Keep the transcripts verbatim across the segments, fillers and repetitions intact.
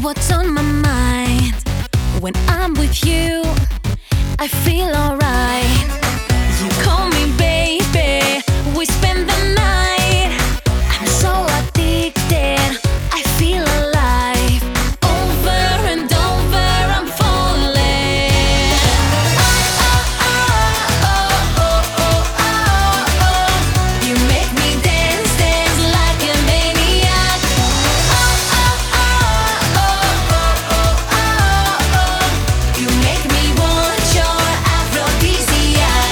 what's on my mind. When I'm with you, I feel alright. You call me baby, we spend the night. I'm so addicted, I feel alive. Over and over I'm falling. Oh, oh, oh, oh, oh, oh, oh. You make me dance, dance like a maniac. Oh, oh, oh, oh, oh, oh, oh, oh. You make me want your aphrodisiac.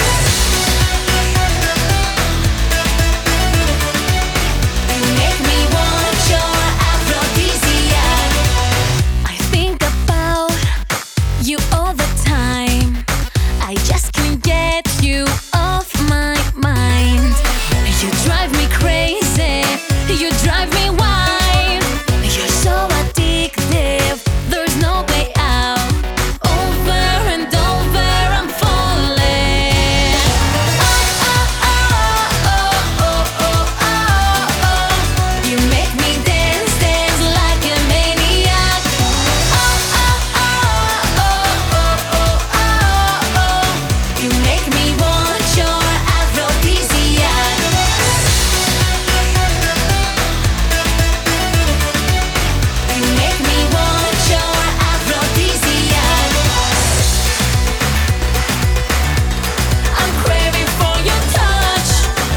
You make me want your aphrodisiac. I think about you all the time. I just can't get you off my mind. You drive me crazy, you drive me wild. You're so addictive, there's no way out. Over and over I'm falling. Oh, oh, oh, oh, oh, oh, oh, oh. You make me dance, dance like a maniac. Oh, oh, oh, oh, oh, oh, oh, oh. You make me want your aphrodisiac. You make me want your aphrodisiac. I'm craving for your touch.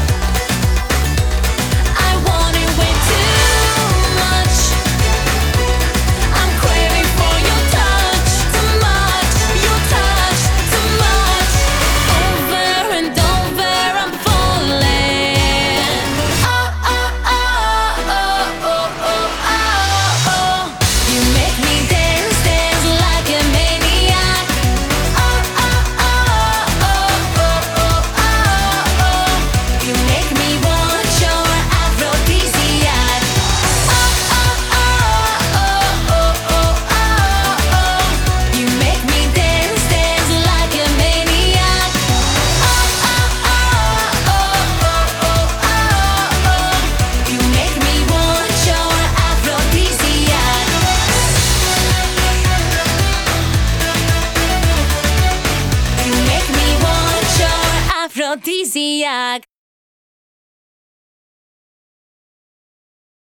I want it way too much. I'm craving for your touch too much. Your touch too much. Over and over I'm falling. Oh, oh, oh, oh, oh, oh, oh, oh. You make me dance, dance like a maniac. Oh, oh, oh, oh, oh, oh, oh, oh. You make me want your aphrodisiac. Oh, oh, oh, oh, oh, oh, oh, oh. You make me dance, dance like a maniac. Oh, oh, oh, oh, oh, oh, oh. You make me want your aphrodisiac. You make me want your aphrodisiac.